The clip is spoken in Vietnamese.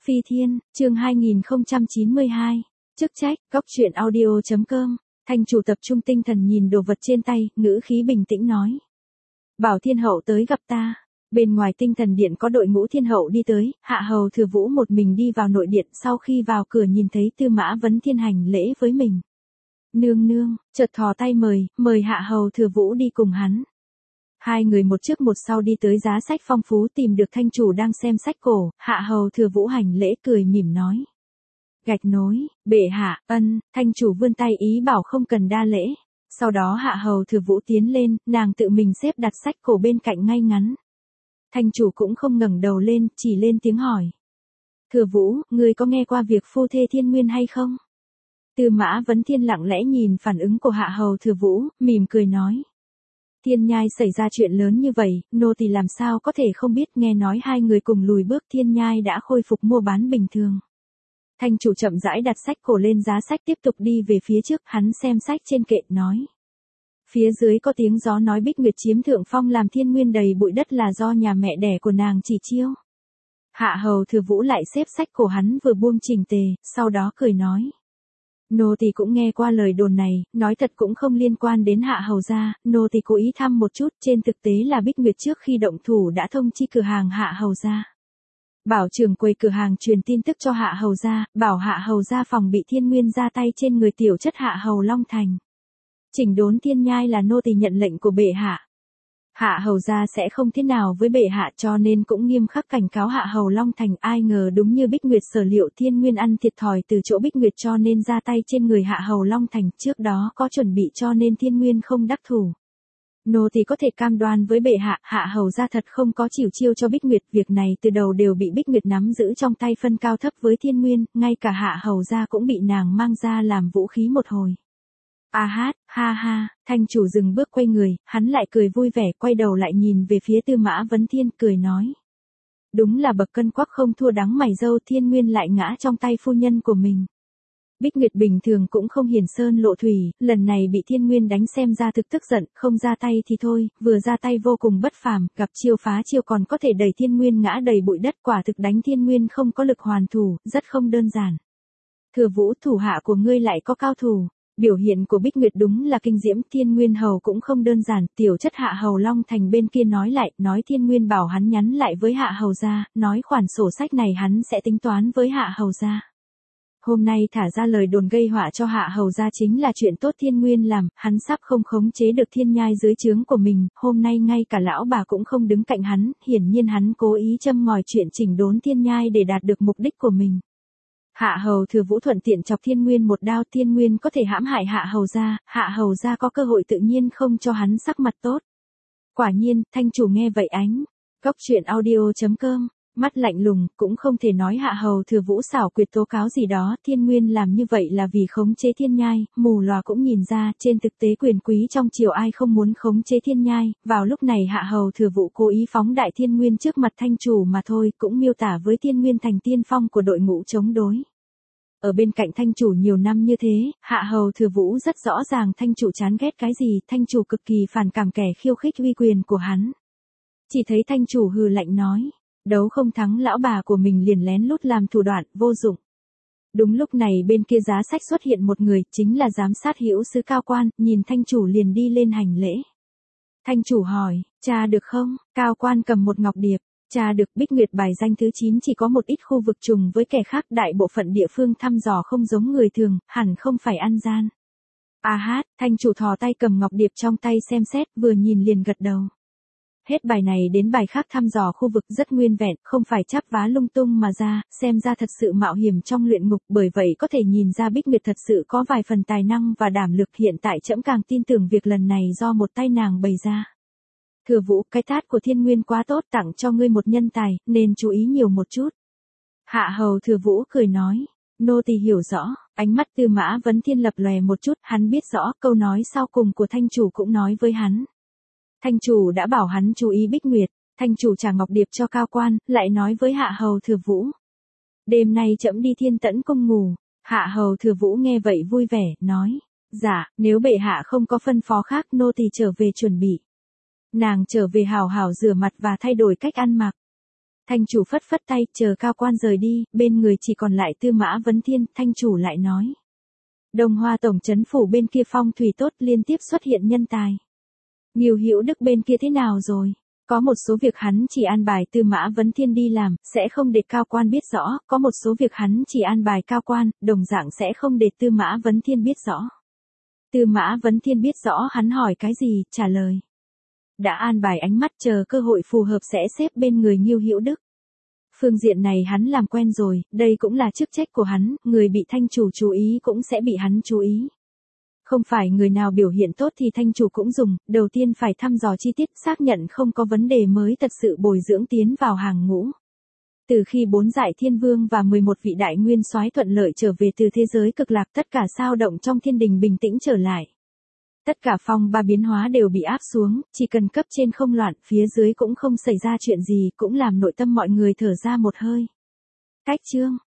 Phi Thiên, chương 2092. Chức trách, góc truyện audio.com. Thanh chủ tập trung tinh thần nhìn đồ vật trên tay, ngữ khí bình tĩnh nói. Bảo Thiên Hậu tới gặp ta. Bên ngoài tinh thần điện có đội ngũ Thiên Hậu đi tới, Hạ Hầu Thừa Vũ một mình đi vào nội điện, sau khi vào cửa nhìn thấy Tư Mã Vấn Thiên hành lễ với mình. Nương nương, chợt thò tay mời Hạ Hầu Thừa Vũ đi cùng hắn. Hai người một trước một sau đi tới giá sách phong phú tìm được thanh chủ đang xem sách cổ, Hạ Hầu Thừa Vũ hành lễ cười mỉm nói. Gạch nối, bệ hạ, thanh chủ vươn tay ý bảo không cần đa lễ. Sau đó Hạ Hầu Thừa Vũ tiến lên, nàng tự mình xếp đặt sách cổ bên cạnh ngay ngắn. Thanh chủ cũng không ngẩng đầu lên, chỉ lên tiếng hỏi. Thừa Vũ, ngươi có nghe qua việc phu thê thiên nguyên hay không? Tư Mã Vấn Thiên lặng lẽ nhìn phản ứng của Hạ Hầu Thừa Vũ, mỉm cười nói. Thiên nhai xảy ra chuyện lớn như vậy, nô tỳ làm sao có thể không biết, nghe nói hai người cùng lùi bước, thiên nhai đã khôi phục mua bán bình thường. Thanh chủ chậm rãi đặt sách cổ lên giá sách tiếp tục đi về phía trước, hắn xem sách trên kệ nói. Phía dưới có tiếng gió nói Bích Nguyệt chiếm thượng phong làm thiên nguyên đầy bụi đất là do nhà mẹ đẻ của nàng chỉ chiêu. Hạ Hầu Thừa Vũ lại xếp sách cổ hắn vừa buông chỉnh tề, sau đó cười nói. Nô tỳ cũng nghe qua lời đồn này, nói thật cũng không liên quan đến Hạ Hầu gia, nô tỳ cố ý thăm một chút, trên thực tế là Bích Nguyệt trước khi động thủ đã thông chi cửa hàng Hạ Hầu gia. Bảo trưởng quầy cửa hàng truyền tin tức cho Hạ Hầu gia, bảo Hạ Hầu gia phòng bị thiên nguyên ra tay trên người tiểu chất Hạ Hầu Long Thành. Chỉnh đốn thiên nhai là nô tỳ nhận lệnh của bệ hạ. Hạ Hầu gia sẽ không thế nào với bệ hạ cho nên cũng nghiêm khắc cảnh cáo Hạ Hầu Long Thành, ai ngờ đúng như Bích Nguyệt sở liệu thiên nguyên ăn thiệt thòi từ chỗ Bích Nguyệt cho nên ra tay trên người Hạ Hầu Long Thành, trước đó có chuẩn bị cho nên thiên nguyên không đắc thủ. Nô tỳ có thể cam đoan với bệ hạ, Hạ Hầu gia thật không có chịu chiêu cho Bích Nguyệt, việc này từ đầu đều bị Bích Nguyệt nắm giữ trong tay phân cao thấp với thiên nguyên, ngay cả Hạ Hầu gia cũng bị nàng mang ra làm vũ khí một hồi. Ha ha, thanh chủ dừng bước quay người, hắn lại cười vui vẻ, quay đầu lại nhìn về phía Tư Mã Vấn Thiên, cười nói. Đúng là bậc cân quắc không thua đắng mày râu, thiên nguyên lại ngã trong tay phu nhân của mình. Bích Nguyệt bình thường cũng không hiển sơn lộ thủy, lần này bị thiên nguyên đánh xem ra thực tức giận, không ra tay thì thôi, vừa ra tay vô cùng bất phàm, gặp chiêu phá chiêu còn có thể đẩy thiên nguyên ngã đầy bụi đất, quả thực đánh thiên nguyên không có lực hoàn thủ, rất không đơn giản. Thừa Vũ, thủ hạ của ngươi lại có cao thủ. Biểu hiện của Bích Nguyệt đúng là kinh diễm, thiên nguyên hầu cũng không đơn giản, tiểu chất Hạ Hầu Long Thành bên kia nói thiên nguyên bảo hắn nhắn lại với Hạ Hầu gia, nói khoản sổ sách này hắn sẽ tính toán với Hạ Hầu gia. Hôm nay thả ra lời đồn gây họa cho Hạ Hầu gia chính là chuyện tốt thiên nguyên làm, hắn sắp không khống chế được thiên nhai dưới trướng của mình, hôm nay ngay cả lão bà cũng không đứng cạnh hắn, hiển nhiên hắn cố ý châm ngòi chuyện chỉnh đốn thiên nhai để đạt được mục đích của mình. Hạ Hầu Thừa Vũ thuận tiện chọc thiên nguyên một đao, thiên nguyên có thể hãm hại Hạ Hầu gia có cơ hội tự nhiên không cho hắn sắc mặt tốt. Quả nhiên, thanh chủ nghe vậy góc truyện audio.com, mắt lạnh lùng, cũng không thể nói Hạ Hầu Thừa Vũ xảo quyệt tố cáo gì đó, thiên nguyên làm như vậy là vì khống chế thiên nhai, mù lòa cũng nhìn ra, trên thực tế quyền quý trong triều ai không muốn khống chế thiên nhai, vào lúc này Hạ Hầu Thừa Vũ cố ý phóng đại thiên nguyên trước mặt thanh chủ mà thôi, cũng miêu tả với thiên nguyên thành tiên phong của đội ngũ chống đối. Ở bên cạnh thanh chủ nhiều năm như thế, Hạ Hầu Thừa Vũ rất rõ ràng thanh chủ chán ghét cái gì, thanh chủ cực kỳ phản cảm kẻ khiêu khích uy quyền của hắn. Chỉ thấy thanh chủ hừ lạnh nói, đấu không thắng lão bà của mình liền lén lút làm thủ đoạn, vô dụng. Đúng lúc này bên kia giá sách xuất hiện một người, chính là giám sát hữu sứ Cao Quan, nhìn thanh chủ liền đi lên hành lễ. Thanh chủ hỏi, tra được không? Cao Quan cầm một ngọc điệp. Tra được, Bích Nguyệt bài danh thứ 9 chỉ có một ít khu vực trùng với kẻ khác, đại bộ phận địa phương thăm dò không giống người thường, hẳn không phải ăn gian. Thanh chủ thò tay cầm ngọc điệp trong tay xem xét, vừa nhìn liền gật đầu. Hết bài này đến bài khác thăm dò khu vực rất nguyên vẹn, không phải chắp vá lung tung mà ra, xem ra thật sự mạo hiểm trong luyện ngục, bởi vậy có thể nhìn ra Bích Nguyệt thật sự có vài phần tài năng và đảm lực, hiện tại trẫm càng tin tưởng việc lần này do một tay nàng bày ra. Thừa Vũ, cái tát của thiên nguyên quá tốt, tặng cho ngươi một nhân tài, nên chú ý nhiều một chút. Hạ Hầu Thừa Vũ cười nói, nô tỳ hiểu rõ, ánh mắt Tư Mã Vấn Thiên lập lòe một chút, hắn biết rõ, câu nói sau cùng của thanh chủ cũng nói với hắn. Thanh chủ đã bảo hắn chú ý Bích Nguyệt, thanh chủ trả ngọc điệp cho Cao Quan, lại nói với Hạ Hầu Thừa Vũ. Đêm nay trẫm đi Thiên Tẫn cung ngủ. Hạ Hầu Thừa Vũ nghe vậy vui vẻ, nói, dạ, nếu bệ hạ không có phân phó khác nô tỳ trở về chuẩn bị. Nàng trở về hào hào rửa mặt và thay đổi cách ăn mặc. Thanh chủ phất phất tay, chờ cao quan rời đi, bên người chỉ còn lại Tư Mã Vấn Thiên, thanh chủ lại nói. Đông Hoa tổng trấn phủ bên kia phong thủy tốt, liên tiếp xuất hiện nhân tài. Ngưu Hữu Đức bên kia thế nào rồi? Có một số việc hắn chỉ an bài Tư Mã Vấn Thiên đi làm, sẽ không để cao quan biết rõ, có một số việc hắn chỉ an bài cao quan, đồng dạng sẽ không để Tư Mã Vấn Thiên biết rõ. Tư Mã Vấn Thiên biết rõ hắn hỏi cái gì, trả lời. Đã an bài ánh mắt, chờ cơ hội phù hợp sẽ xếp bên người Ngưu Hữu Đức. Phương diện này hắn làm quen rồi, đây cũng là chức trách của hắn, người bị thanh chủ chú ý cũng sẽ bị hắn chú ý. Không phải người nào biểu hiện tốt thì thanh chủ cũng dùng, đầu tiên phải thăm dò chi tiết, xác nhận không có vấn đề mới thật sự bồi dưỡng tiến vào hàng ngũ. Từ khi 4 Giải Thiên Vương và 11 vị đại nguyên soái thuận lợi trở về từ thế giới cực lạc, tất cả sao động trong thiên đình bình tĩnh trở lại. Tất cả phong ba biến hóa đều bị áp xuống, chỉ cần cấp trên không loạn, phía dưới cũng không xảy ra chuyện gì, cũng làm nội tâm mọi người thở ra một hơi. Cách chương